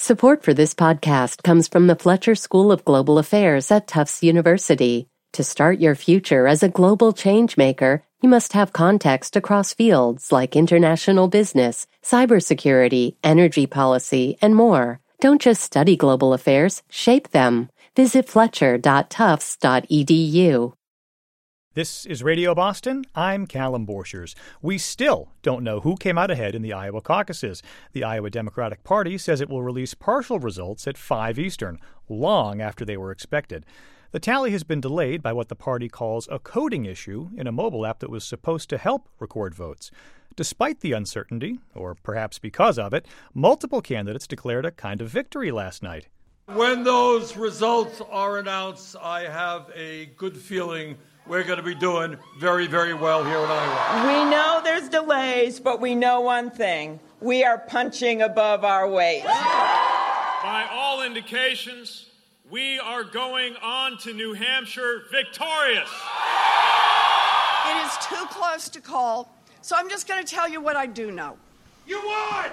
Support for this podcast comes from the Fletcher School of Global Affairs at Tufts University. To start your future as a global changemaker, you must have context across fields like international business, cybersecurity, energy policy, and more. Don't just study global affairs, shape them. Visit fletcher.tufts.edu. This is Radio Boston. I'm Callum Borchers. We still don't know who came out ahead in the Iowa caucuses. The Iowa Democratic Party says it will release partial results at 5 Eastern, long after they were expected. The tally has been delayed by what the party calls a coding issue in a mobile app that was supposed to help record votes. Despite the uncertainty, or perhaps because of it, multiple candidates declared a kind of victory last night. When those results are announced, I have a good feeling we're going to be doing very, very well here in Iowa. We know there's delays, but we know one thing. We are punching above our weight. By all indications, we are going on to New Hampshire victorious. It is too close to call, so I'm just going to tell you what I do know. You won!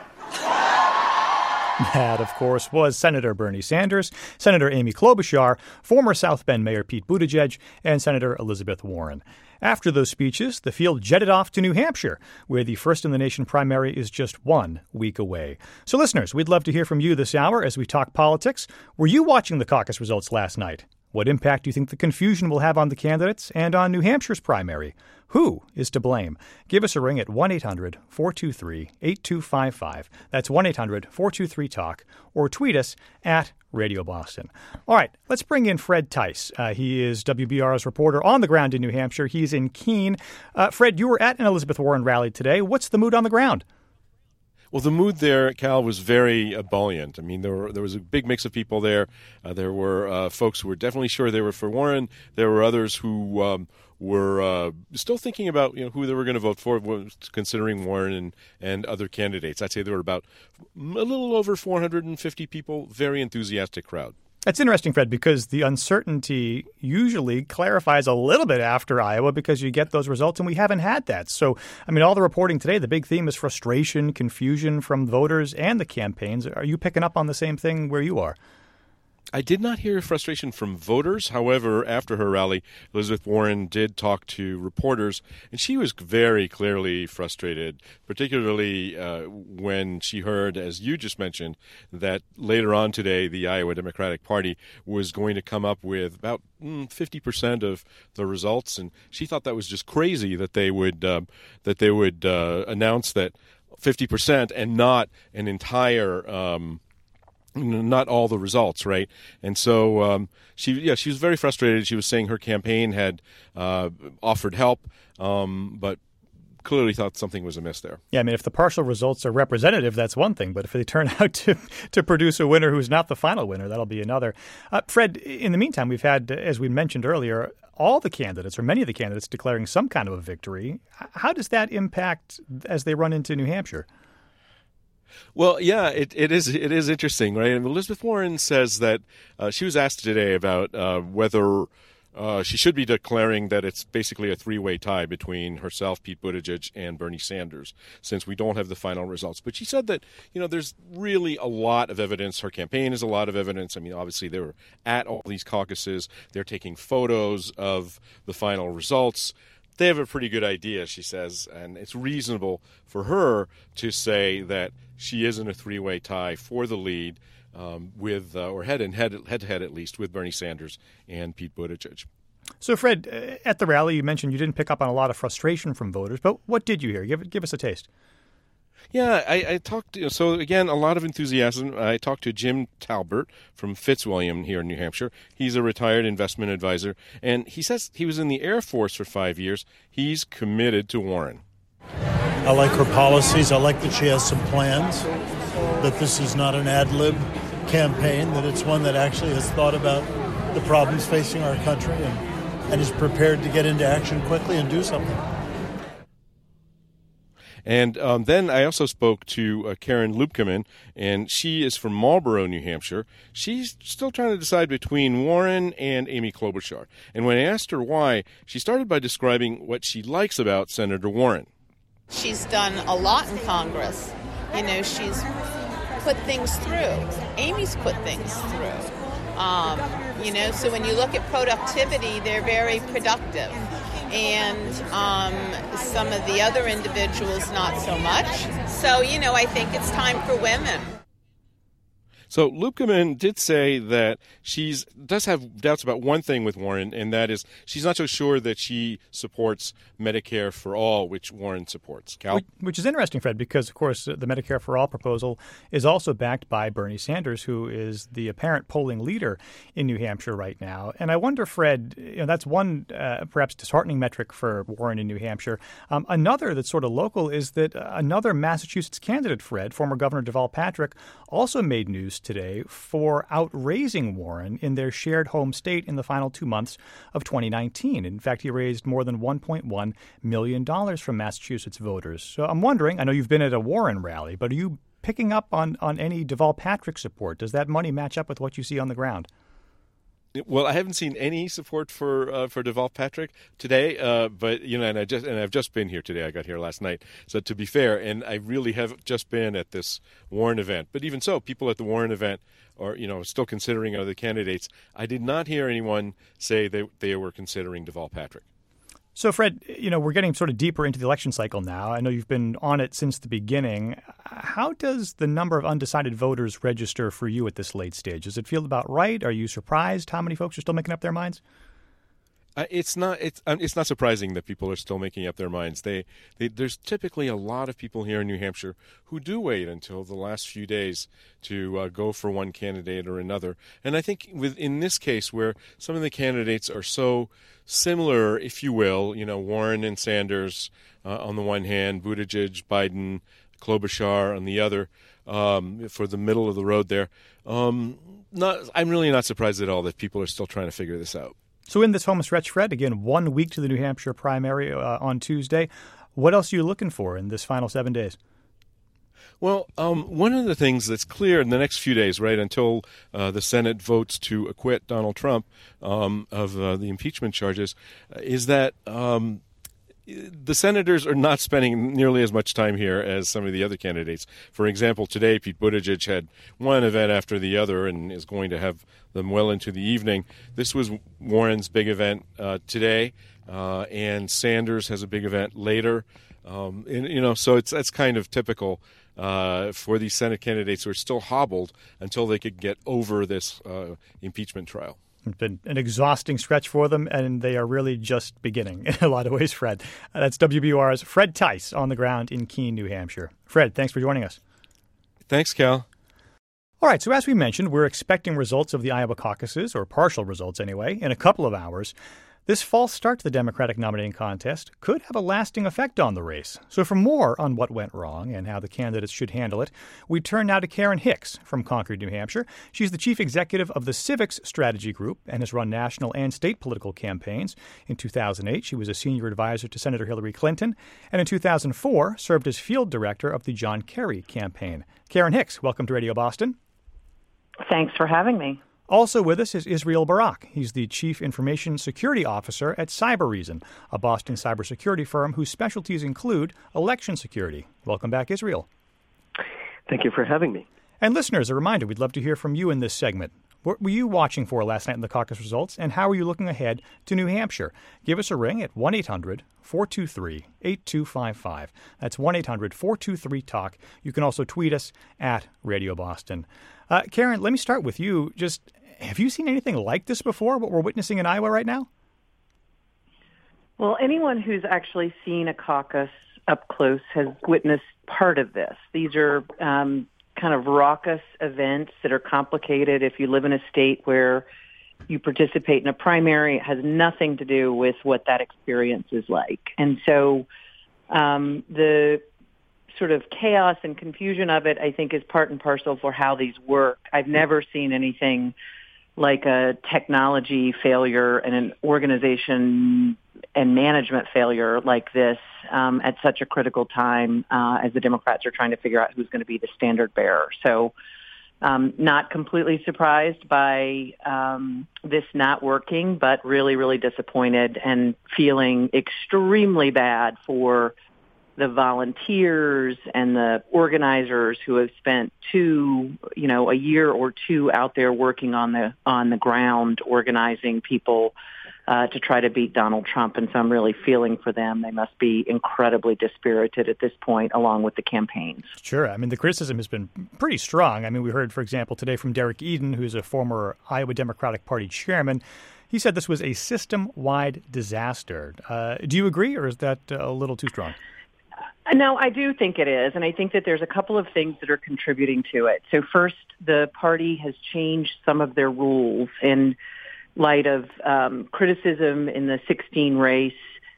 That, of course, was Senator Bernie Sanders, Senator Amy Klobuchar, former South Bend Mayor Pete Buttigieg, and Senator Elizabeth Warren. After those speeches, the field jetted off to New Hampshire, where the first-in-the-nation primary is just 1 week away. So, listeners, we'd love to hear from you this hour as we talk politics. Were you watching the caucus results last night? What impact do you think the confusion will have on the candidates and on New Hampshire's primary? Who is to blame? Give us a ring at 1-800-423-8255. That's 1-800-423-TALK. Or tweet us at Radio Boston. All right, let's bring in Fred Tice. He is WBR's reporter on the ground in New Hampshire. He's in Keene. Fred, you were at an Elizabeth Warren rally today. What's the mood on the ground? Well, the mood there, Cal, was very ebullient. I mean, there was a big mix of people there. There were folks who were definitely sure they were for Warren. There were others who were still thinking about who they were going to vote for, considering Warren and other candidates. I'd say there were about a little over 450 people, very enthusiastic crowd. That's interesting, Fred, because the uncertainty usually clarifies a little bit after Iowa because you get those results, and we haven't had that. So, I mean, all the reporting today, the big theme is frustration, confusion from voters and the campaigns. Are you picking up on the same thing where you are? I did not hear frustration from voters. However, after her rally, Elizabeth Warren did talk to reporters, and she was very clearly frustrated, particularly when she heard, as you just mentioned, that later on today the Iowa Democratic Party was going to come up with about 50% of the results, and she thought that was just crazy that they would announce that 50% and not an entire not all the results, right? And so she was very frustrated. She was saying her campaign had offered help, but clearly thought something was amiss there. Yeah, I mean, if the partial results are representative, that's one thing. But if they turn out to produce a winner who's not the final winner, that'll be another. Fred, in the meantime, we've had, as we mentioned earlier, all the candidates or many of the candidates declaring some kind of a victory. How does that impact as they run into New Hampshire? Well, yeah, it is interesting, right? And Elizabeth Warren says that she was asked today about whether she should be declaring that it's basically a three-way tie between herself, Pete Buttigieg, and Bernie Sanders, since we don't have the final results. But she said that, there's really a lot of evidence. Her campaign is a lot of evidence. I mean, obviously, they were at all these caucuses. They're taking photos of the final results. They have a pretty good idea, she says, and it's reasonable for her to say that she is in a three-way tie for the lead with, or head-to-head at least, with Bernie Sanders and Pete Buttigieg. So, Fred, at the rally, you mentioned you didn't pick up on a lot of frustration from voters, but what did you hear? Give us a taste. Yeah, I talked to, so again, a lot of enthusiasm. I talked to Jim Talbert from Fitzwilliam here in New Hampshire. He's a retired investment advisor, and he says he was in the Air Force for 5 years. He's committed to Warren. I like her policies. I like that she has some plans, that this is not an ad-lib campaign, that it's one that actually has thought about the problems facing our country and is prepared to get into action quickly and do something. And then I also spoke to Karen Lubkeman, and she is from Marlborough, New Hampshire. She's still trying to decide between Warren and Amy Klobuchar. And when I asked her why, she started by describing what she likes about Senator Warren. She's done a lot in Congress. She's put things through. Amy's put things through. So when you look at productivity, they're very productive. And some of the other individuals, not so much. So, I think it's time for women. So Lupkeman did say that she does have doubts about one thing with Warren, and that is she's not so sure that she supports Medicare for all, which Warren supports. Cal? Which is interesting, Fred, because, of course, the Medicare for all proposal is also backed by Bernie Sanders, who is the apparent polling leader in New Hampshire right now. And I wonder, Fred, that's one perhaps disheartening metric for Warren in New Hampshire. Another that's sort of local is that another Massachusetts candidate, Fred, former Governor Deval Patrick, also made news today for outraising Warren in their shared home state in the final 2 months of 2019. In fact, he raised more than $1.1 million from Massachusetts voters. So I'm wondering, I know you've been at a Warren rally, but are you picking up on any Deval Patrick support? Does that money match up with what you see on the ground? Well, I haven't seen any support for Deval Patrick today, but and I've just been here today. I got here last night. So to be fair, and I really have just been at this Warren event. But even so, people at the Warren event are still considering other candidates. I did not hear anyone say they were considering Deval Patrick. So, Fred, we're getting sort of deeper into the election cycle now. I know you've been on it since the beginning. How does the number of undecided voters register for you at this late stage? Does it feel about right? Are you surprised how many folks are still making up their minds? It's not surprising that people are still making up their minds. There's typically a lot of people here in New Hampshire who do wait until the last few days to go for one candidate or another. And I think in this case, where some of the candidates are so similar, if you will, Warren and Sanders on the one hand, Buttigieg, Biden, Klobuchar on the other, for the middle of the road there. I'm really not surprised at all that people are still trying to figure this out. So in this home stretch, Fred, again, 1 week to the New Hampshire primary on Tuesday. What else are you looking for in this final 7 days? Well, one of the things that's clear in the next few days, right, until the Senate votes to acquit Donald Trump of the impeachment charges, is that the senators are not spending nearly as much time here as some of the other candidates. For example, today Pete Buttigieg had one event after the other and is going to have them well into the evening. This was Warren's big event today, and Sanders has a big event later. So that's kind of typical for these Senate candidates who are still hobbled until they could get over this impeachment trial. It's been an exhausting stretch for them, and they are really just beginning in a lot of ways, Fred. That's WBUR's Fred Tice on the ground in Keene, New Hampshire. Fred, thanks for joining us. Thanks, Cal. All right, so as we mentioned, we're expecting results of the Iowa caucuses, or partial results anyway, in a couple of hours. This false start to the Democratic nominating contest could have a lasting effect on the race. So for more on what went wrong and how the candidates should handle it, we turn now to Karen Hicks from Concord, New Hampshire. She's the chief executive of the Civics Strategy Group and has run national and state political campaigns. In 2008, she was a senior advisor to Senator Hillary Clinton, and in 2004 served as field director of the John Kerry campaign. Karen Hicks, welcome to Radio Boston. Thanks for having me. Also with us is Israel Barak. He's the Chief Information Security Officer at Cybereason, a Boston cybersecurity firm whose specialties include election security. Welcome back, Israel. Thank you for having me. And listeners, a reminder, we'd love to hear from you in this segment. What were you watching for last night in the caucus results, and how are you looking ahead to New Hampshire? Give us a ring at 1-800-423-8255. That's 1-800-423-TALK. You can also tweet us at Radio Boston. Karen, let me start with you. Just have you seen anything like this before, what we're witnessing in Iowa right now? Well, anyone who's actually seen a caucus up close has witnessed part of this. These are kind of raucous events that are complicated. If you live in a state where you participate in a primary, it has nothing to do with what that experience is like. And so the sort of chaos and confusion of it, I think, is part and parcel for how these work. I've never seen anything like a technology failure and an organization and management failure like this at such a critical time as the Democrats are trying to figure out who's going to be the standard bearer. So not completely surprised by this not working, but really, really disappointed and feeling extremely bad for the volunteers and the organizers who have spent a year or two out there working on the ground, organizing people to try to beat Donald Trump. And so I'm really feeling for them. They must be incredibly dispirited at this point, along with the campaigns. Sure. I mean, the criticism has been pretty strong. I mean, we heard, for example, today from Derek Eden, who's a former Iowa Democratic Party chairman. He said this was a system-wide disaster. Do you agree, or is that a little too strong? No, I do think it is, and I think that there's a couple of things that are contributing to it. So first, the party has changed some of their rules in light of criticism in the 16 race.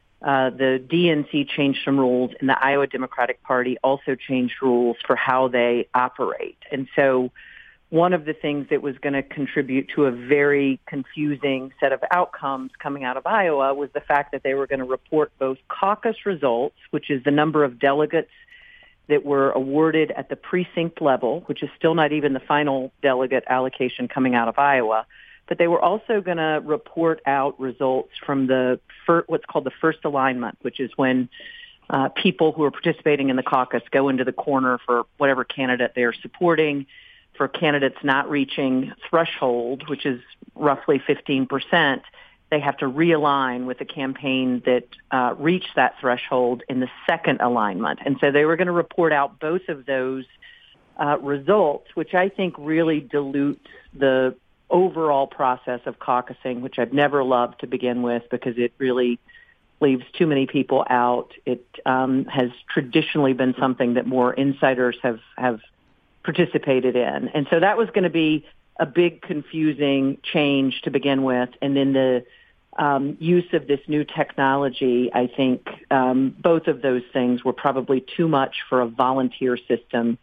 The DNC changed some rules, and the Iowa Democratic Party also changed rules for how they operate. And so one of the things that was going to contribute to a very confusing set of outcomes coming out of Iowa was the fact that they were going to report both caucus results, which is the number of delegates that were awarded at the precinct level, which is still not even the final delegate allocation coming out of Iowa, but they were also going to report out results from what's called the first alignment, which is when people who are participating in the caucus go into the corner for whatever candidate they're supporting. For candidates not reaching threshold, which is roughly 15%, they have to realign with the campaign that reached that threshold in the second alignment. And so they were going to report out both of those results, which I think really dilutes the overall process of caucusing, which I've never loved to begin with because it really leaves too many people out. It has traditionally been something that more insiders have participated in. And so that was going to be a big confusing change to begin with. And then the use of this new technology, I think both of those things were probably too much for a volunteer system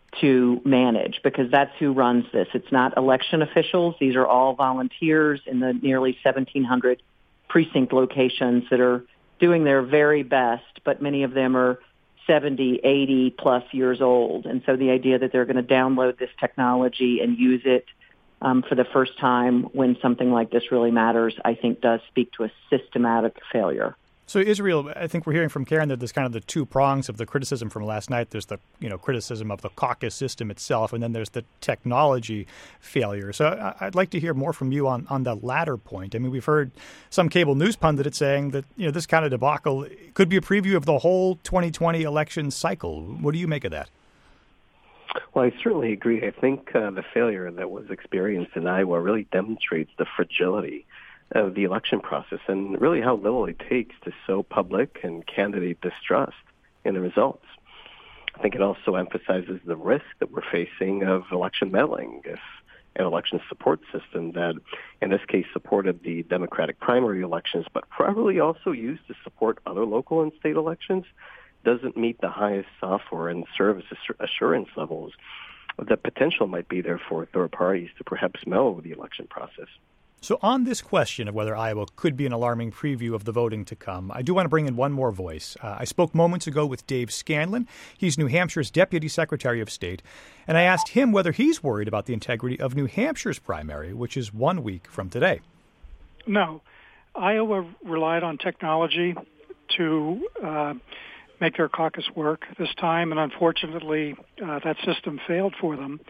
to manage because that's who runs this. It's not election officials. These are all volunteers in the nearly 1,700 precinct locations that are doing their very best, but many of them are 70, 80 plus years old. And so the idea that they're going to download this technology and use it for the first time when something like this really matters, I think does speak to a systematic failure. So Israel, I think we're hearing from Karen that there's kind of the two prongs of the criticism from last night. There's the criticism of the caucus system itself, and then there's the technology failure. So I'd like to hear more from you on the latter point. I mean, we've heard some cable news pundits saying that this kind of debacle could be a preview of the whole 2020 election cycle. What do you make of that? Well, I certainly agree. I think the failure that was experienced in Iowa really demonstrates the fragility of the election process and really how little it takes to sow public and candidate distrust in the results. I think it also emphasizes the risk that we're facing of election meddling if an election support system that, in this case, supported the Democratic primary elections, but probably also used to support other local and state elections, doesn't meet the highest software and service assurance levels. The potential might be there for third parties to perhaps meddle with the election process. So on this question of whether Iowa could be an alarming preview of the voting to come, I do want to bring in one more voice. I spoke moments ago with Dave Scanlon. He's New Hampshire's Deputy Secretary of State, and I asked him whether he's worried about the integrity of New Hampshire's primary, which is 1 week from today. No. Iowa relied on technology to make their caucus work this time, and unfortunately that system failed for them.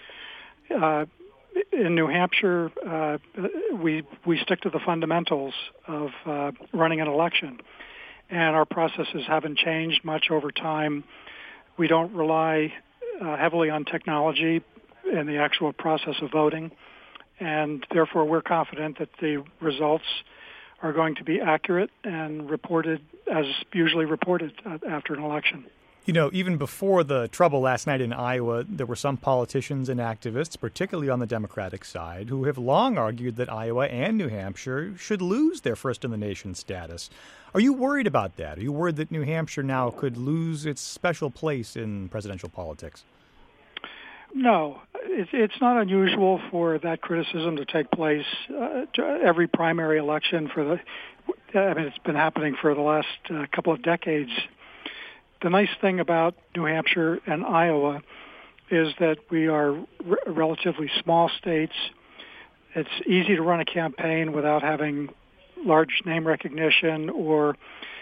In New Hampshire, we stick to the fundamentals of running an election, and our processes haven't changed much over time. We don't rely heavily on technology in the actual process of voting, and therefore we're confident that the results are going to be accurate and reported as usually reported after an election. Even before the trouble last night in Iowa, there were some politicians and activists, particularly on the Democratic side, who have long argued that Iowa and New Hampshire should lose their first-in-the-nation status. Are you worried about that? Are you worried that New Hampshire now could lose its special place in presidential politics? No. It's not unusual for that criticism to take place every primary election. It's been happening for the last couple of decades. The nice thing about New Hampshire and Iowa is that we are relatively small states. It's easy to run a campaign without having large name recognition or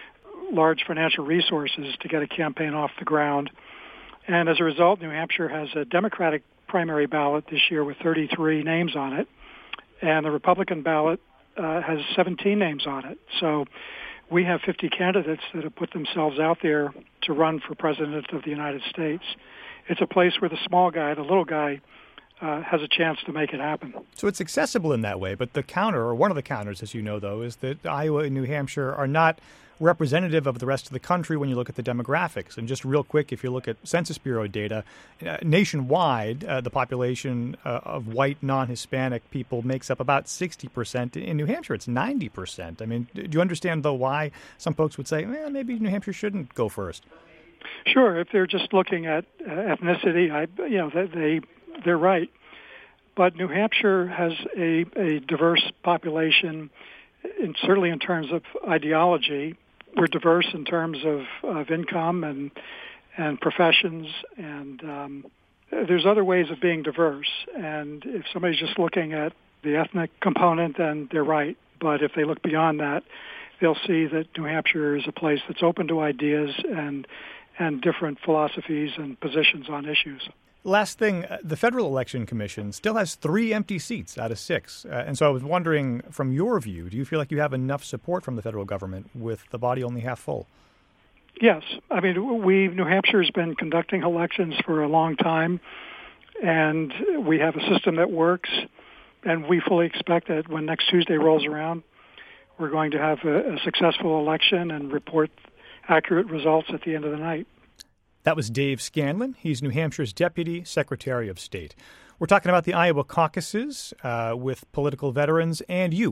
large financial resources to get a campaign off the ground. And as a result, New Hampshire has a Democratic primary ballot this year with 33 names on it, and the Republican ballot has 17 names on it. So we have 50 candidates that have put themselves out there to run for President of the United States. It's a place where the small guy, the little guy, has a chance to make it happen. So it's accessible in that way, but the counter, or one of the counters, as you know, though, is that Iowa and New Hampshire are not representative of the rest of the country when you look at the demographics. And just real quick, if you look at Census Bureau data, nationwide, the population of white non-Hispanic people makes up about 60%. In New Hampshire, it's 90%. I mean, do you understand, though, why some folks would say, well, maybe New Hampshire shouldn't go first? Sure. If they're just looking at ethnicity, they're right. But New Hampshire has a diverse population, and certainly in terms of ideology. We're diverse in terms of income and professions, and there's other ways of being diverse. And if somebody's just looking at the ethnic component, then they're right. But if they look beyond that, they'll see that New Hampshire is a place that's open to ideas and different philosophies and positions on issues. Last thing, the Federal Election Commission still has 3 empty seats out of 6. And so I was wondering, from your view, do you feel like you have enough support from the federal government with the body only half full? Yes. I mean, New Hampshire's been conducting elections for a long time, and we have a system that works, and we fully expect that when next Tuesday rolls around, we're going to have a successful election and report accurate results at the end of the night. That was Dave Scanlon. He's New Hampshire's Deputy Secretary of State. We're talking about the Iowa caucuses with political veterans and you.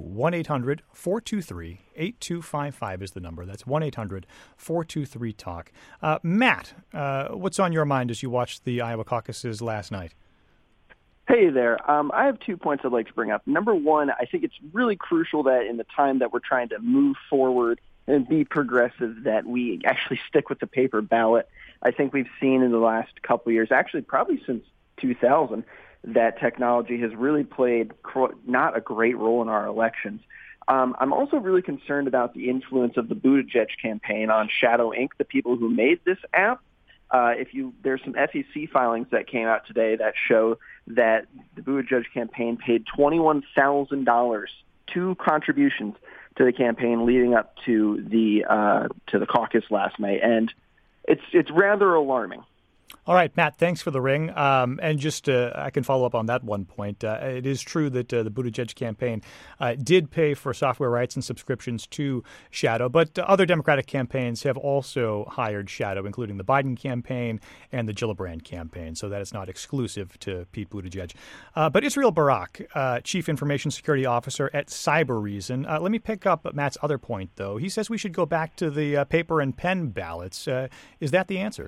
1-800-423-8255 is the number. That's 1-800-423-TALK. Matt, what's on your mind as you watched the Iowa caucuses last night? Hey there. I have 2 points I'd like to bring up. Number one, I think it's really crucial that in the time that we're trying to move forward and be progressive, that we actually stick with the paper ballot. I think we've seen in the last couple of years, actually probably since 2000, that technology has really played not a great role in our elections. I'm also really concerned about the influence of the Buttigieg campaign on Shadow Inc., the people who made this app. There's some SEC filings that came out today that show that the Buttigieg campaign paid $21,000 to contributions to the campaign leading up to the caucus last night, and it's rather alarming. All right, Matt, thanks for the ring. And just I can follow up on that one point. It is true that the Buttigieg campaign did pay for software rights and subscriptions to Shadow, but other Democratic campaigns have also hired Shadow, including the Biden campaign and the Gillibrand campaign, so that is not exclusive to Pete Buttigieg. But Israel Barak, Chief Information Security Officer at Cybereason, let me pick up Matt's other point, though. He says we should go back to the paper and pen ballots. Is that the answer?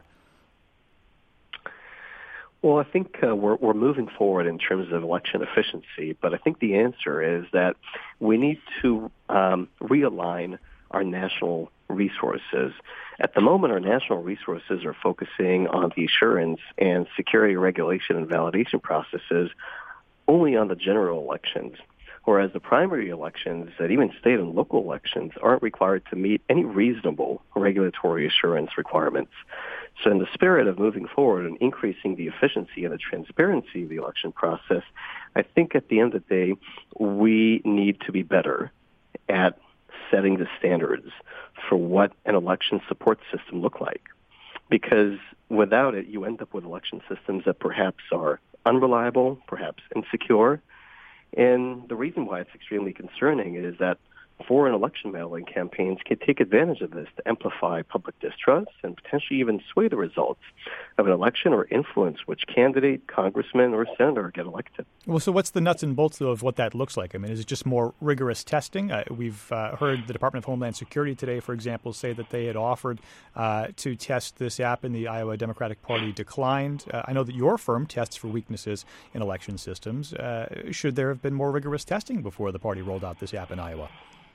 Well, I think we're moving forward in terms of election efficiency, but I think the answer is that we need to realign our national resources. At the moment, our national resources are focusing on the assurance and security regulation and validation processes only on the general elections, whereas the primary elections, and even state and local elections, aren't required to meet any reasonable regulatory assurance requirements. So in the spirit of moving forward and increasing the efficiency and the transparency of the election process, I think at the end of the day, we need to be better at setting the standards for what an election support system look like. Because without it, you end up with election systems that perhaps are unreliable, perhaps insecure. And the reason why it's extremely concerning is that foreign election mail-in campaigns can take advantage of this to amplify public distrust and potentially even sway the results of an election or influence which candidate, congressman, or senator get elected. Well, so what's the nuts and bolts, though, of what that looks like? I mean, is it just more rigorous testing? We've heard the Department of Homeland Security today, for example, say that they had offered to test this app, and the Iowa Democratic Party declined. I know that your firm tests for weaknesses in election systems. Should there have been more rigorous testing before the party rolled out this app in Iowa?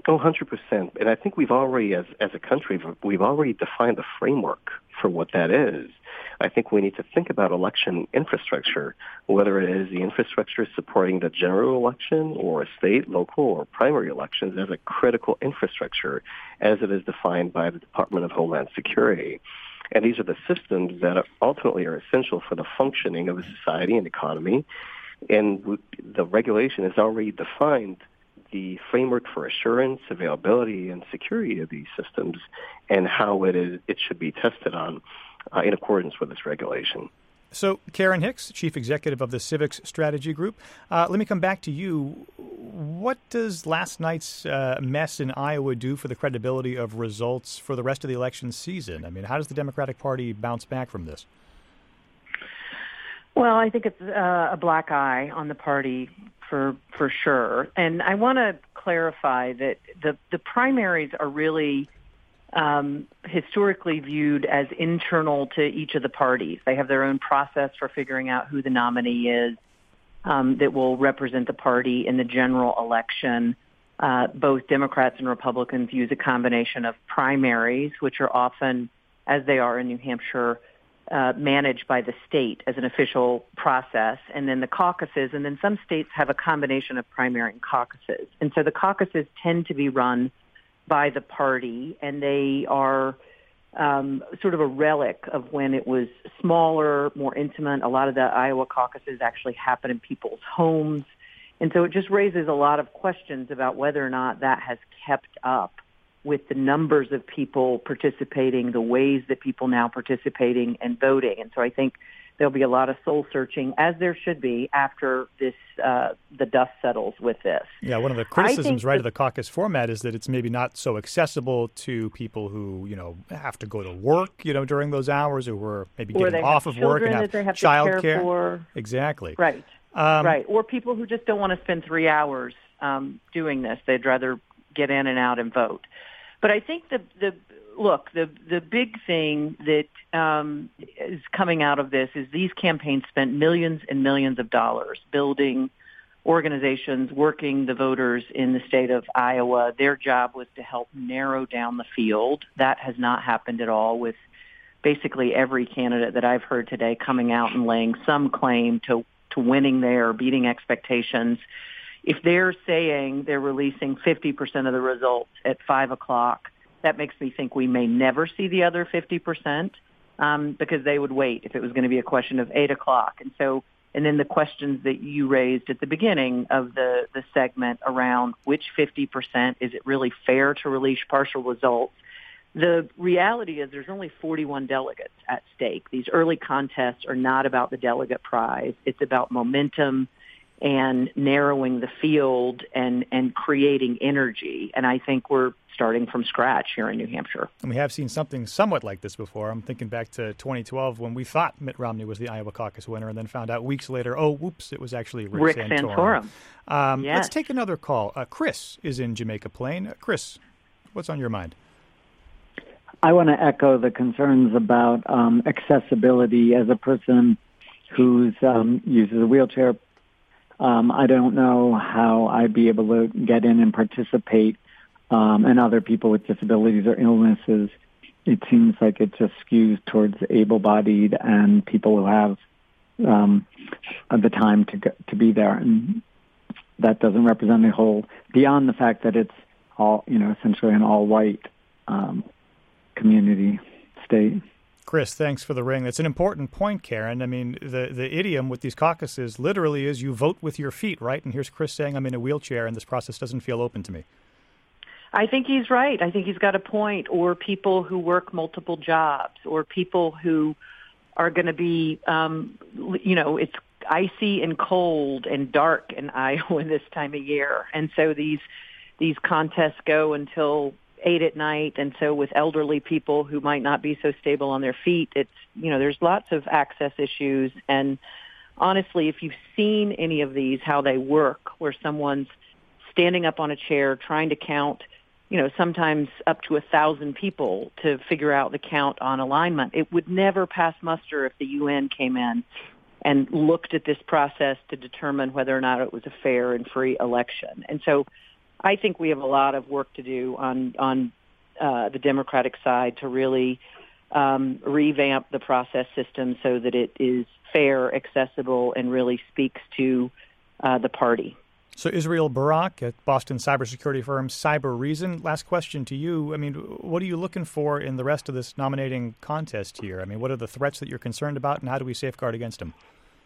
Oh, 100%. And I think we've already, as a country, we've already defined the framework for what that is. I think we need to think about election infrastructure, whether it is the infrastructure supporting the general election or state, local, or primary elections as a critical infrastructure as it is defined by the Department of Homeland Security. And these are the systems that ultimately are essential for the functioning of a society and economy. And the regulation has already defined the framework for assurance, availability, and security of these systems and how it should be tested on in accordance with this regulation. So, Karen Hicks, Chief Executive of the Civics Strategy Group, let me come back to you. What does last night's mess in Iowa do for the credibility of results for the rest of the election season? I mean, how does the Democratic Party bounce back from this? Well, I think it's a black eye on the party for sure. And I want to clarify that the primaries are really historically viewed as internal to each of the parties. They have their own process for figuring out who the nominee is that will represent the party in the general election. Both Democrats and Republicans use a combination of primaries, which are often, as they are in New Hampshire, managed by the state as an official process, and then the caucuses, and then some states have a combination of primary and caucuses. And so the caucuses tend to be run by the party, and they are sort of a relic of when it was smaller, more intimate. A lot of the Iowa caucuses actually happen in people's homes. And so it just raises a lot of questions about whether or not that has kept up with the numbers of people participating, the ways that people now participating and voting. And so I think there'll be a lot of soul searching, as there should be, after this the dust settles with this. Yeah, one of the criticisms, of the caucus format is that it's maybe not so accessible to people who, have to go to work, during those hours, or who are maybe getting off of work and have child care. Exactly. Right. Right. Or people who just don't want to spend 3 hours doing this. They'd rather get in and out and vote. But I think the big thing that is coming out of this is these campaigns spent millions and millions of dollars building organizations, working the voters in the state of Iowa. Their job was to help narrow down the field. That has not happened at all, with basically every candidate that I've heard today coming out and laying some claim to winning there, beating expectations. If they're saying they're releasing 50% of the results at 5 o'clock, that makes me think we may never see the other 50% because they would wait if it was going to be a question of 8 o'clock. And then the questions that you raised at the beginning of the segment around which 50%, is it really fair to release partial results? The reality is there's only 41 delegates at stake. These early contests are not about the delegate prize. It's about momentum and narrowing the field and creating energy. And I think we're starting from scratch here in New Hampshire. And we have seen something somewhat like this before. I'm thinking back to 2012 when we thought Mitt Romney was the Iowa caucus winner and then found out weeks later, it was actually Rick Santorum. Yes. Let's take another call. Chris is in Jamaica Plain. Chris, what's on your mind? I want to echo the concerns about accessibility. As a person who uses a wheelchair, I don't know how I'd be able to get in and participate, and other people with disabilities or illnesses. It seems like it just skews towards able-bodied and people who have the time to be there, and that doesn't represent a whole, beyond the fact that it's all, essentially an all-white community state. Chris, thanks for the ring. That's an important point, Karen. I mean, the idiom with these caucuses literally is you vote with your feet, right? And here's Chris saying I'm in a wheelchair and this process doesn't feel open to me. I think he's right. I think he's got a point. Or people who work multiple jobs, or people who are going to be, it's icy and cold and dark in Iowa this time of year. And so these contests go until 8 at night, and so with elderly people who might not be so stable on their feet, it's, there's lots of access issues. And honestly, if you've seen any of these, how they work, where someone's standing up on a chair trying to count, sometimes up to 1,000 people to figure out the count on alignment, it would never pass muster if the UN came in and looked at this process to determine whether or not it was a fair and free election. And so I think we have a lot of work to do on the Democratic side to really revamp the process system so that it is fair, accessible, and really speaks to the party. So Israel Barak at Boston cybersecurity firm Cybereason. Last question to you. I mean, what are you looking for in the rest of this nominating contest here? I mean, what are the threats that you're concerned about, and how do we safeguard against them?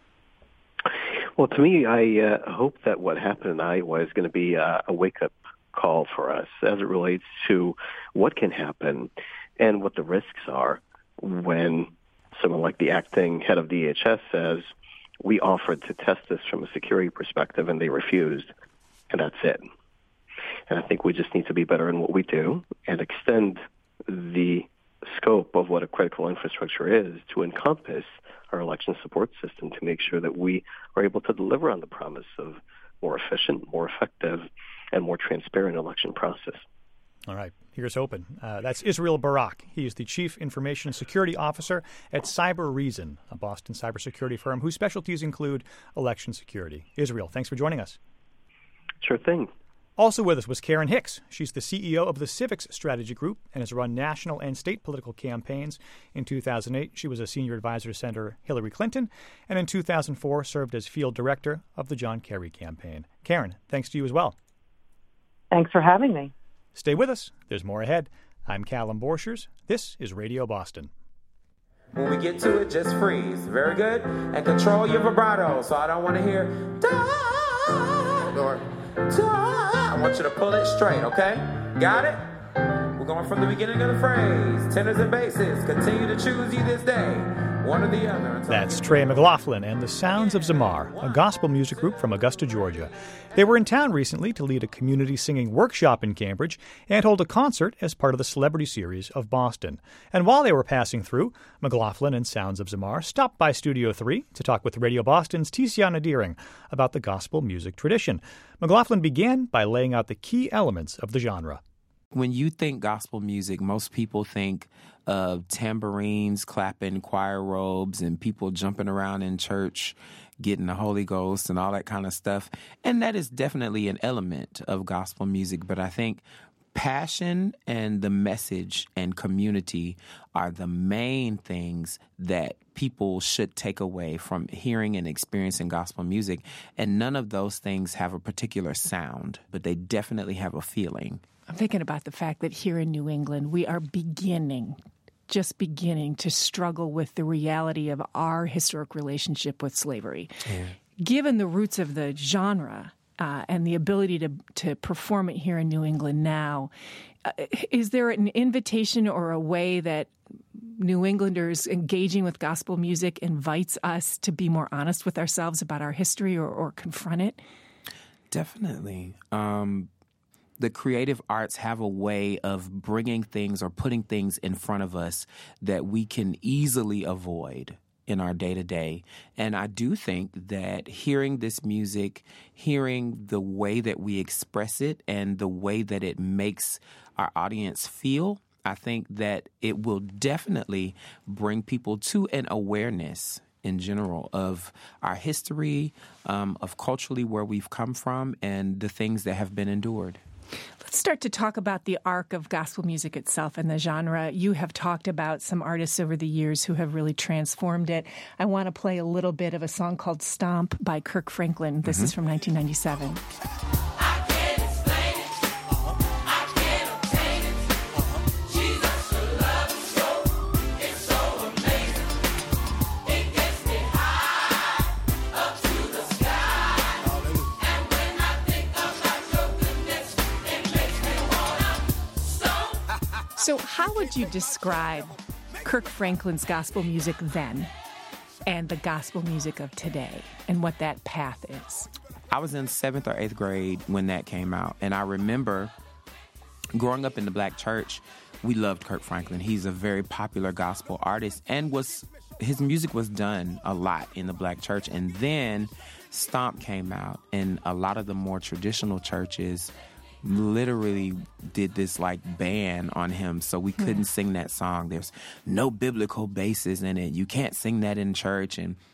Well, to me, I hope that what happened in Iowa is going to be a wake-up call for us as it relates to what can happen and what the risks are when someone like the acting head of DHS says, we offered to test this from a security perspective and they refused, and that's it. And I think we just need to be better in what we do and extend the scope of what a critical infrastructure is to encompass our election support system to make sure that we are able to deliver on the promise of more efficient, more effective, and more transparent election process. All right. Here's hoping. That's Israel Barak. He is the Chief Information Security Officer at Cybereason, a Boston cybersecurity firm whose specialties include election security. Israel, thanks for joining us. Sure thing. Also with us was Karen Hicks. She's the CEO of the Civics Strategy Group and has run national and state political campaigns. In 2008, she was a senior advisor to Senator Hillary Clinton, and in 2004 served as field director of the John Kerry campaign. Karen, thanks to you as well. Thanks for having me. Stay with us. There's more ahead. I'm Callum Borchers. This is Radio Boston. When we get to it, just freeze. Very good. And control your vibrato. So I don't want to hear da or da. I want you to pull it straight, okay? Got it? We're going from the beginning of the phrase. Tenors and basses. Continue to choose you this day. One or the other. That's Trey McLaughlin and the Sounds of Zamar, a gospel music group from Augusta, Georgia. They were in town recently to lead a community singing workshop in Cambridge and hold a concert as part of the Celebrity Series of Boston. And while they were passing through, McLaughlin and Sounds of Zamar stopped by Studio 3 to talk with Radio Boston's Tiziana Deering about the gospel music tradition. McLaughlin began by laying out the key elements of the genre. When you think gospel music, most people think of tambourines, clapping, choir robes, and people jumping around in church, getting the Holy Ghost and all that kind of stuff. And that is definitely an element of gospel music. But I think passion and the message and community are the main things that people should take away from hearing and experiencing gospel music. And none of those things have a particular sound, but they definitely have a feeling. I'm thinking about the fact that here in New England, we are just beginning to struggle with the reality of our historic relationship with slavery. Yeah. Given the roots of the genre and the ability to perform it here in New England now, is there an invitation or a way that New Englanders engaging with gospel music invites us to be more honest with ourselves about our history or confront it? Definitely. The creative arts have a way of bringing things or putting things in front of us that we can easily avoid in our day-to-day. And I do think that hearing this music, hearing the way that we express it and the way that it makes our audience feel, I think that it will definitely bring people to an awareness in general of our history, of culturally where we've come from, and the things that have been endured. Let's start to talk about the arc of gospel music itself and the genre. You have talked about some artists over the years who have really transformed it. I want to play a little bit of a song called Stomp by Kirk Franklin. This is from 1997. So how would you describe Kirk Franklin's gospel music then and the gospel music of today and what that path is? I was in 7th or 8th grade when that came out, and I remember growing up in the black church, we loved Kirk Franklin. He's a very popular gospel artist, and his music was done a lot in the black church. And then Stomp came out, and a lot of the more traditional churches literally did this like ban on him, so we couldn't sing that song. There's no biblical basis in it. You can't sing that in church. And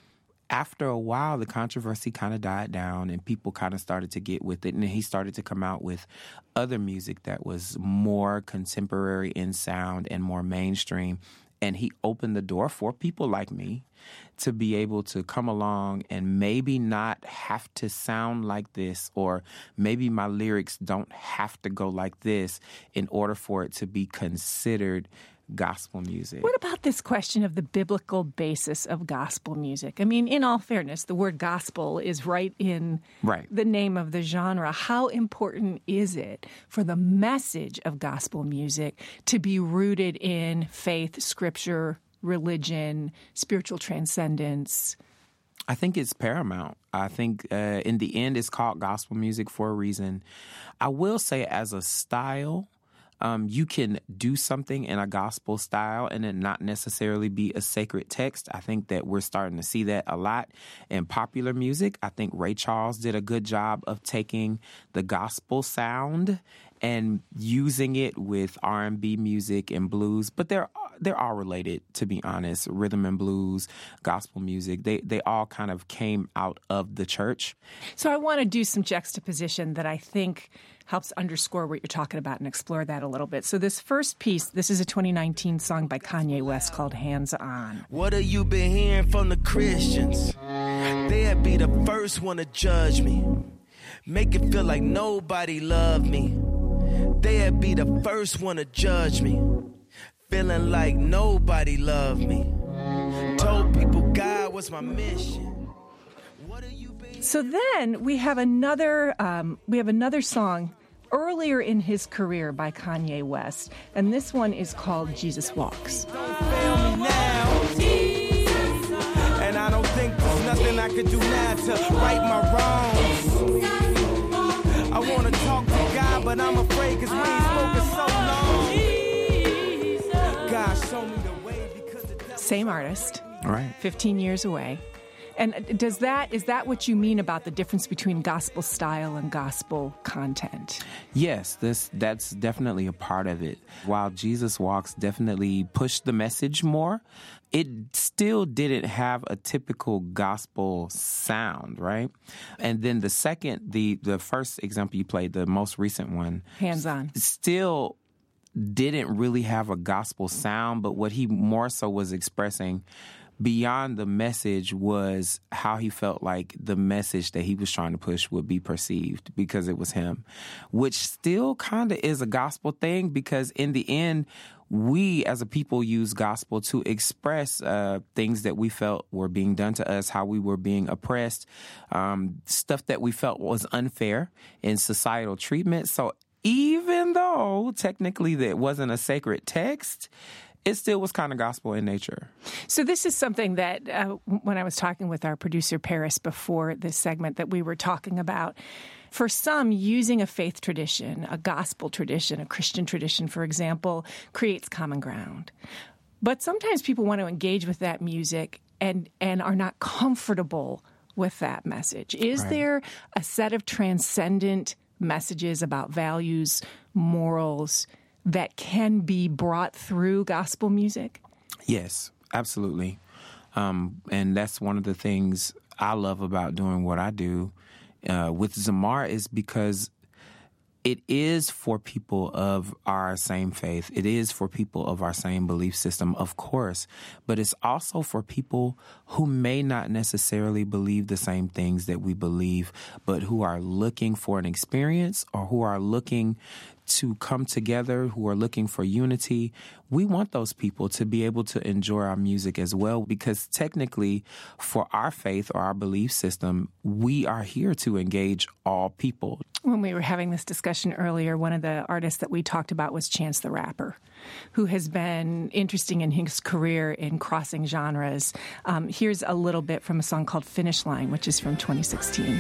after a while, the controversy kind of died down and people kind of started to get with it. And he started to come out with other music that was more contemporary in sound and more mainstream. And he opened the door for people like me to be able to come along and maybe not have to sound like this, or maybe my lyrics don't have to go like this in order for it to be considered gospel music. What about this question of the biblical basis of gospel music? I mean, in all fairness, the word gospel is right in the name of the genre. How important is it for the message of gospel music to be rooted in faith, scripture, religion, spiritual transcendence? I think it's paramount. I think in the end, it's called gospel music for a reason. I will say as a style, you can do something in a gospel style and it not necessarily be a sacred text. I think that we're starting to see that a lot in popular music. I think Ray Charles did a good job of taking the gospel sound and using it with R&B music and blues. But they're all related, to be honest. Rhythm and blues, gospel music, they all kind of came out of the church. So I want to do some juxtaposition that I think helps underscore what you're talking about and explore that a little bit. So this first piece, this is a 2019 song by Kanye West called Hands On. What have you been hearing from the Christians? They'd be the first one to judge me. Make it feel like nobody loved me. They'd be the first one to judge me. Feeling like nobody loved me. Told people God was my mission. So then we have another song earlier in his career by Kanye West, and this one is called Jesus Walks. Don't fail me now. And I don't think there's nothing I could do now to right my wrongs. I want to talk to God, but I'm afraid because we ain't spoken so long. God, show me the way because same artist. All right. 15 years away. And is that what you mean about the difference between gospel style and gospel content? Yes, that's definitely a part of it. While Jesus Walks definitely pushed the message more, it still didn't have a typical gospel sound, right? And then the first example you played, the most recent one, Hands On, still didn't really have a gospel sound, but what he more so was expressing beyond the message was how he felt like the message that he was trying to push would be perceived because it was him, which still kind of is a gospel thing because in the end, we as a people use gospel to express things that we felt were being done to us, how we were being oppressed, stuff that we felt was unfair in societal treatment. So even though technically that wasn't a sacred text, it still was kind of gospel in nature. So this is something that when I was talking with our producer, Paris, before this segment, that we were talking about. For some, using a faith tradition, a gospel tradition, a Christian tradition, for example, creates common ground. But sometimes people want to engage with that music and are not comfortable with that message. Is there a set of transcendent messages about values, morals, that can be brought through gospel music? Yes, absolutely. And that's one of the things I love about doing what I do with Zamar is because it is for people of our same faith. It is for people of our same belief system, of course, but it's also for people who may not necessarily believe the same things that we believe, but who are looking for an experience or who are looking to come together, who are looking for unity. We want those people to be able to enjoy our music as well, because technically for our faith or our belief system, we are here to engage all people. When we were having this discussion earlier, one of the artists that we talked about was Chance the Rapper, who has been interesting in his career in crossing genres. Here's a little bit from a song called Finish Line, which is from 2016.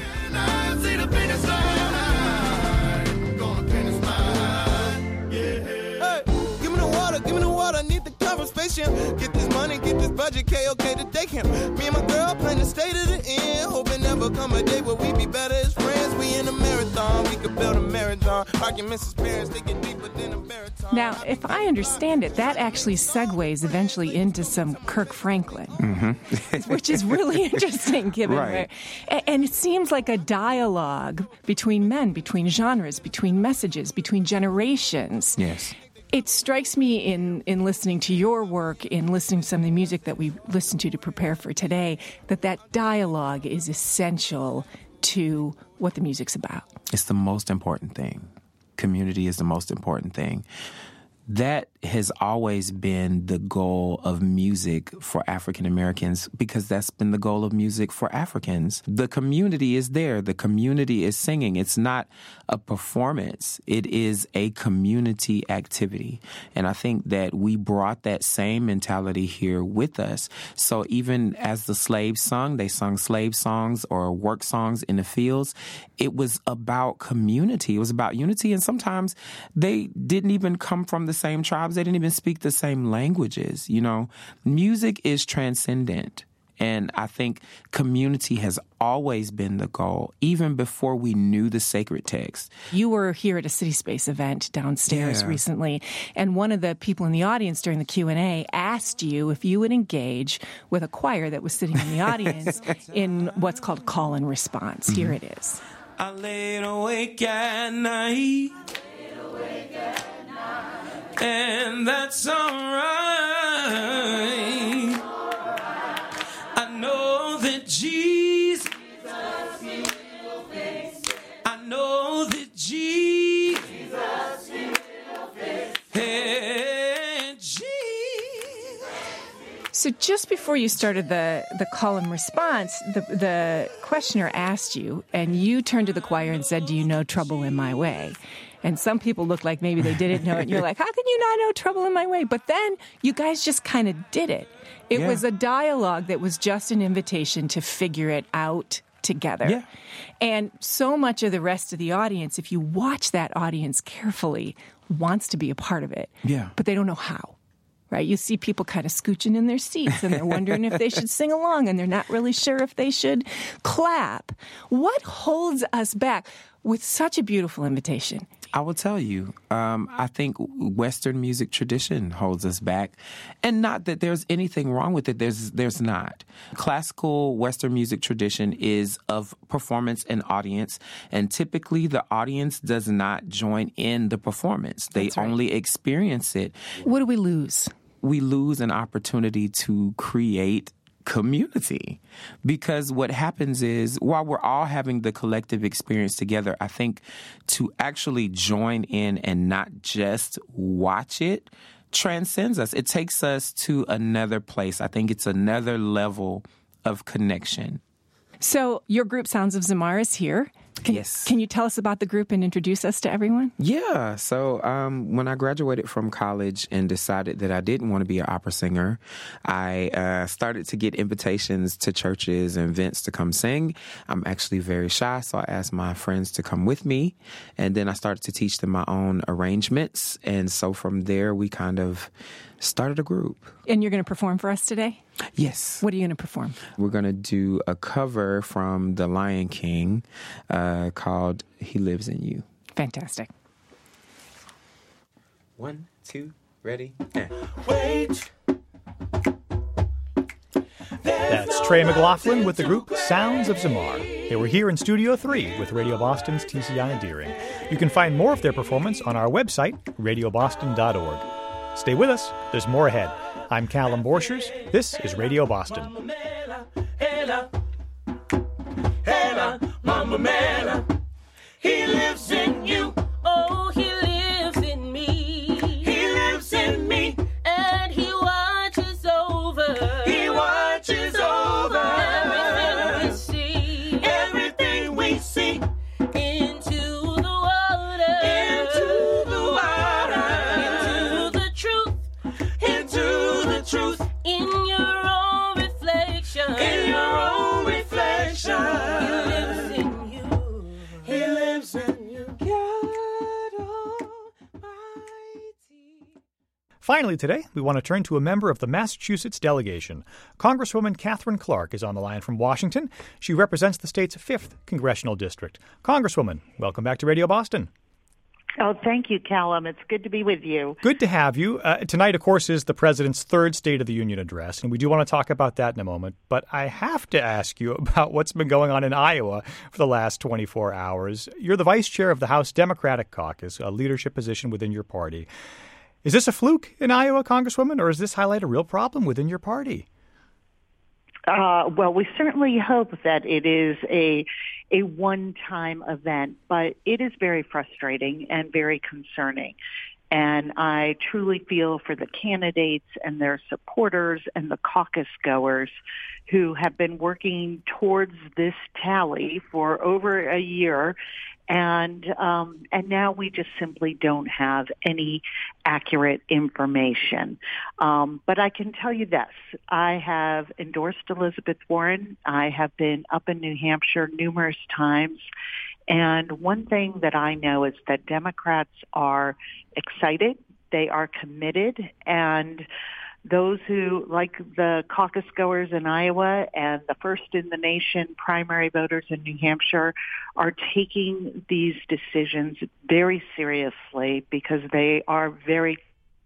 Give me the water, need the cover spaceship. Get this money, get this budget, KOK to day camp. Me and my girl plan to stay to the end. Hoping never come a day where we be better as friends. We in a marathon, we could build a marathon. Arguments as parents, they get deeper than a marathon. Now, if I understand it, that actually segues eventually into some Kirk Franklin, which is really interesting, given Right. and it seems like a dialogue between men, between genres, between messages, between generations. Yes. It strikes me in listening to your work, in listening to some of the music that we listened to prepare for today, that dialogue is essential to what the music's about. It's the most important thing. Community is the most important thing. That has always been the goal of music for African Americans, because that's been the goal of music for Africans. The community is there. The community is singing. It's not a performance. It is a community activity. And I think that we brought that same mentality here with us. So even as the slaves sung, they sung slave songs or work songs in the fields. It was about community. It was about unity. And sometimes they didn't even come from the same tribes. They didn't even speak the same languages. You know, music is transcendent. And I think community has always been the goal, even before we knew the sacred text. You were here at a City Space event downstairs recently, and one of the people in the audience during the Q&A asked you if you would engage with a choir that was sitting in the audience in what's called call and response. Here it is. I laid awake at night, and that's all right. I know that Jesus, I know that Jesus, hey, Jesus. So just before you started the call and response, the questioner asked you, and you turned to the choir and said, "Do you know Trouble in My Way?" And some people looked like maybe they didn't know it. And you're like, how can you not know Trouble in My Way? But then you guys just kind of did it. It was a dialogue that was just an invitation to figure it out together. Yeah. And so much of the rest of the audience, if you watch that audience carefully, wants to be a part of it. Yeah. But they don't know how. Right? You see people kind of scooching in their seats, and they're wondering if they should sing along, and they're not really sure if they should clap. What holds us back with such a beautiful invitation? I will tell you, I think Western music tradition holds us back. And not that there's anything wrong with it. There's not. Classical Western music tradition is of performance and audience. And typically the audience does not join in the performance. They only experience it. What do we lose? We lose an opportunity to create community, because what happens is, while we're all having the collective experience together, I think to actually join in and not just watch it transcends us. It takes us to another place. I think it's another level of connection. So your group Sounds of Zamar is here. Yes. Can you tell us about the group and introduce us to everyone? Yeah. So when I graduated from college and decided that I didn't want to be an opera singer, I started to get invitations to churches and events to come sing. I'm actually very shy, so I asked my friends to come with me. And then I started to teach them my own arrangements. And so from there, we kind of started a group. And you're going to perform for us today? Yes. What are you going to perform? We're going to do a cover from The Lion King called He Lives in You. Fantastic. 1, 2, ready? Wait. That's Trey McLaughlin with the group Sounds of Zamar. They were here in Studio 3 with Radio Boston's TCI Deering. You can find more of their performance on our website, radioboston.org. Stay with us. There's more ahead. I'm Callum Borchers. This is Radio Boston. Mama Mela, he lives in you. Oh, he lives in me. He lives in me. And he watches over. He watches over. Everything we see. Everything we see. Into the water. Into the water. Into the truth. Into the truth. In your own reflection. In your own reflection. Finally today, we want to turn to a member of the Massachusetts delegation. Congresswoman Katherine Clark is on the line from Washington. She represents the state's 5th congressional district. Congresswoman, welcome back to Radio Boston. Oh, thank you, Callum. It's good to be with you. Good to have you. Tonight, of course, is the president's third State of the Union address, and we do want to talk about that in a moment. But I have to ask you about what's been going on in Iowa for the last 24 hours. You're the vice chair of the House Democratic Caucus, a leadership position within your party. Is this a fluke in Iowa, Congresswoman, or does this highlight a real problem within your party? Well, we certainly hope that it is a one-time event, but it is very frustrating and very concerning. And I truly feel for the candidates and their supporters and the caucus goers who have been working towards this tally for over a year. And now we just simply don't have any accurate information. But I can tell you this. I have endorsed Elizabeth Warren. I have been up in New Hampshire numerous times. And one thing that I know is that Democrats are excited. They are committed. And those who, like the caucus goers in Iowa and the first in the nation primary voters in New Hampshire, are taking these decisions very seriously because they are very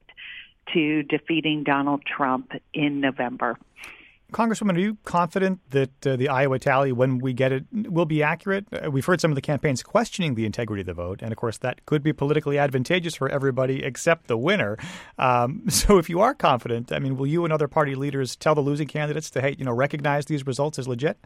to defeating Donald Trump in November. Congresswoman, are you confident that the Iowa tally, when we get it, will be accurate? We've heard some of the campaigns questioning the integrity of the vote, and of course that could be politically advantageous for everybody except the winner. So if you are confident, I mean, will you and other party leaders tell the losing candidates to, recognize these results as legit?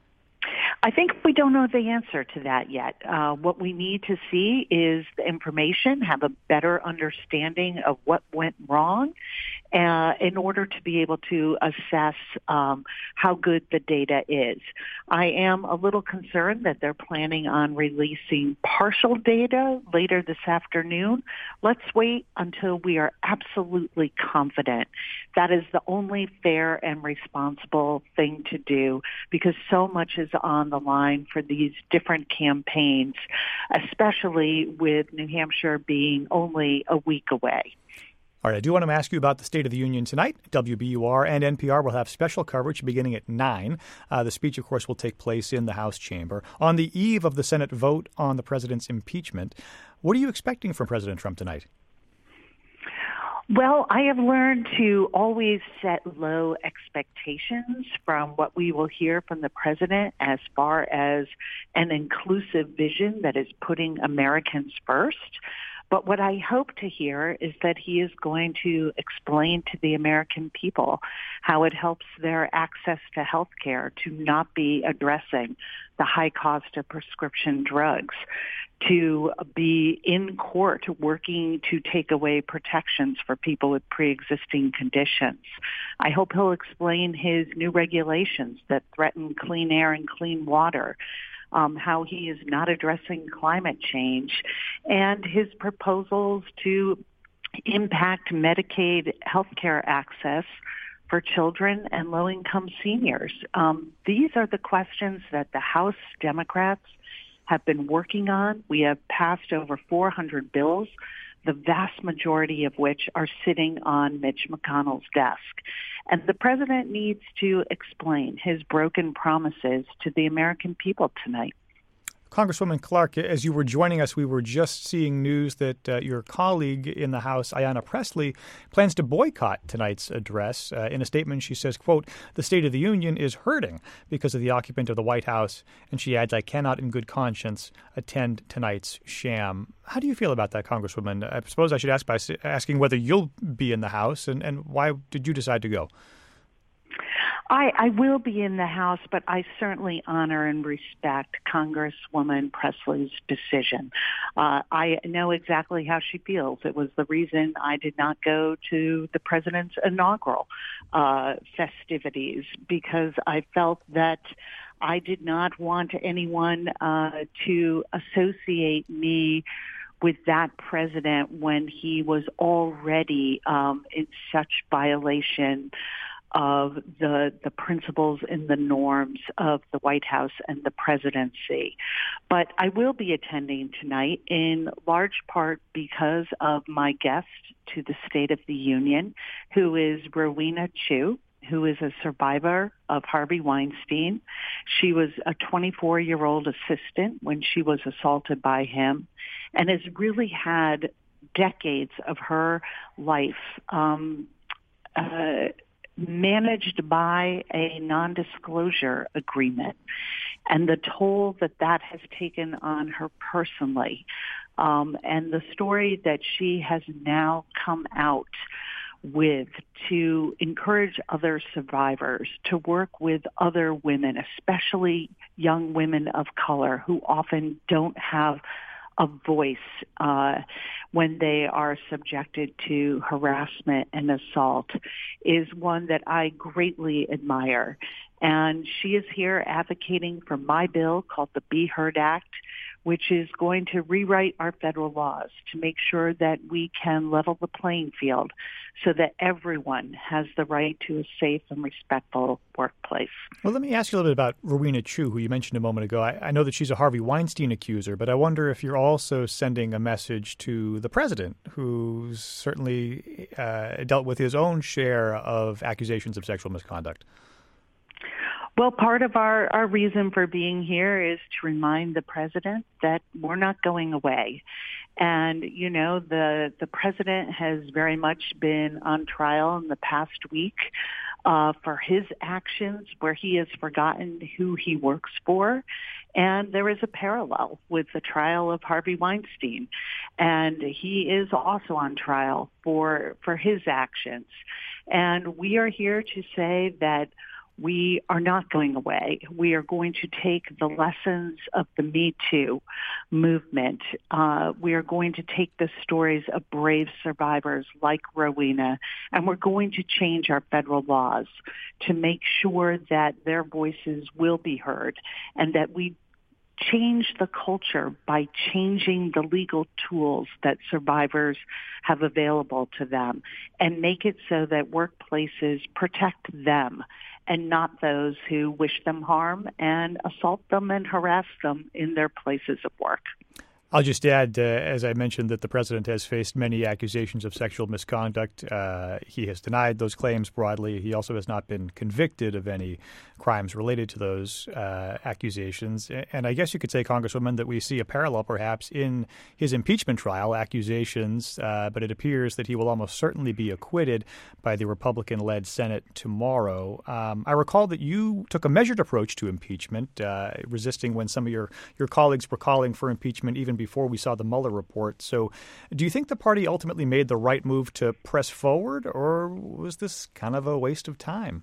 I think we don't know the answer to that yet. What we need to see is the information, have a better understanding of what went wrong in order to be able to assess how good the data is. I am a little concerned that they're planning on releasing partial data later this afternoon. Let's wait until we are absolutely confident. That is the only fair and responsible thing to do because so much is on the line for these different campaigns, especially with New Hampshire being only a week away. All right, I do want to ask you about the State of the Union tonight. WBUR and NPR will have special coverage beginning at 9. The speech, of course, will take place in the House chamber on the eve of the Senate vote on the president's impeachment. What are you expecting from President Trump tonight? Well, I have learned to always set low expectations from what we will hear from the president as far as an inclusive vision that is putting Americans first. But what I hope to hear is that he is going to explain to the American people how it helps their access to health care to not be addressing the high cost of prescription drugs, to be in court working to take away protections for people with pre-existing conditions. I hope he'll explain his new regulations that threaten clean air and clean water, how he is not addressing climate change, and his proposals to impact Medicaid healthcare access for children and low-income seniors. These are the questions that the House Democrats have been working on. We have passed over 400 bills, the vast majority of which are sitting on Mitch McConnell's desk. And the president needs to explain his broken promises to the American people tonight. Congresswoman Clark, as you were joining us, we were just seeing news that your colleague in the House, Ayanna Pressley, plans to boycott tonight's address. In a statement, she says, quote, "The State of the Union is hurting because of the occupant of the White House." And she adds, "I cannot in good conscience attend tonight's sham." How do you feel about that, Congresswoman? I suppose I should ask by asking whether you'll be in the House and why did you decide to go? I will be in the House, but I certainly honor and respect Congresswoman Presley's decision. I know exactly how she feels. It was the reason I did not go to the president's inaugural festivities, because I felt that I did not want anyone to associate me with that president when he was already in such violation of the principles and the norms of the White House and the presidency. But I will be attending tonight in large part because of my guest to the State of the Union, who is Rowena Chu, who is a survivor of Harvey Weinstein. She was a 24-year-old assistant when she was assaulted by him. and has really had decades of her life managed by a non-disclosure agreement, and the toll that has taken on her personally, and the story that she has now come out with to encourage other survivors to work with other women, especially young women of color who often don't have a voice when they are subjected to harassment and assault, is one that I greatly admire. And she is here advocating for my bill called the Be Heard Act, which is going to rewrite our federal laws to make sure that we can level the playing field so that everyone has the right to a safe and respectful workplace. Well, let me ask you a little bit about Rowena Chu, who you mentioned a moment ago. I know that she's a Harvey Weinstein accuser, but I wonder if you're also sending a message to the president, who's certainly dealt with his own share of accusations of sexual misconduct. Well, part of our reason for being here is to remind the president that we're not going away. And, you know, the president has very much been on trial in the past week for his actions where he has forgotten who he works for. And there is a parallel with the trial of Harvey Weinstein. And he is also on trial for his actions. And we are here to say that we are not going away. We are going to take the lessons of the Me Too movement. We are going to take the stories of brave survivors like Rowena, and we're going to change our federal laws to make sure that their voices will be heard and that we change the culture by changing the legal tools that survivors have available to them and make it so that workplaces protect them and not those who wish them harm and assault them and harass them in their places of work. I'll just add, as I mentioned, that the president has faced many accusations of sexual misconduct. He has denied those claims broadly. He also has not been convicted of any crimes related to those accusations. And I guess you could say, Congresswoman, that we see a parallel perhaps in his impeachment trial accusations, but it appears that he will almost certainly be acquitted by the Republican-led Senate tomorrow. I recall that you took a measured approach to impeachment, resisting when some of your colleagues were calling for impeachment even before we saw the Mueller report. So do you think the party ultimately made the right move to press forward, or was this kind of a waste of time?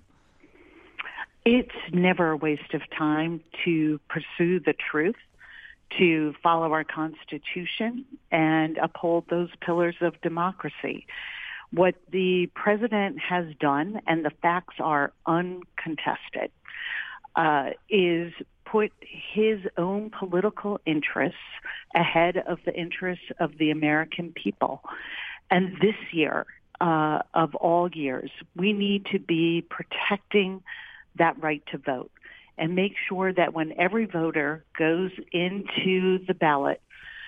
It's never a waste of time to pursue the truth, to follow our Constitution, and uphold those pillars of democracy. What the president has done, and the facts are uncontested, is put his own political interests ahead of the interests of the American people. And this year, of all years, we need to be protecting that right to vote and make sure that when every voter goes into the ballot,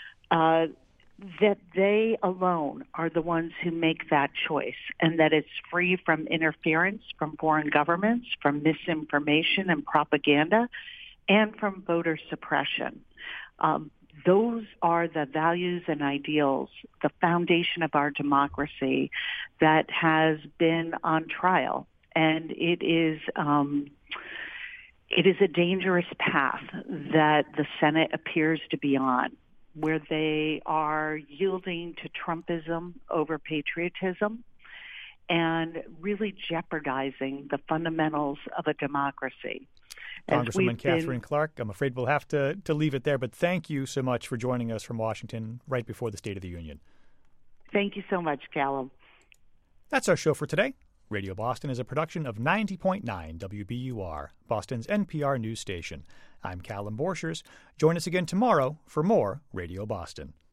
that they alone are the ones who make that choice, and that it's free from interference from foreign governments, from misinformation and propaganda, and from voter suppression. Those are the values and ideals, the foundation of our democracy that has been on trial. And it is a dangerous path that the Senate appears to be on, where they are yielding to Trumpism over patriotism and really jeopardizing the fundamentals of a democracy. Congresswoman Katherine Clark, I'm afraid we'll have to leave it there, but thank you so much for joining us from Washington right before the State of the Union. Thank you so much, Callum. That's our show for today. Radio Boston is a production of 90.9 WBUR, Boston's NPR news station. I'm Callum Borchers. Join us again tomorrow for more Radio Boston.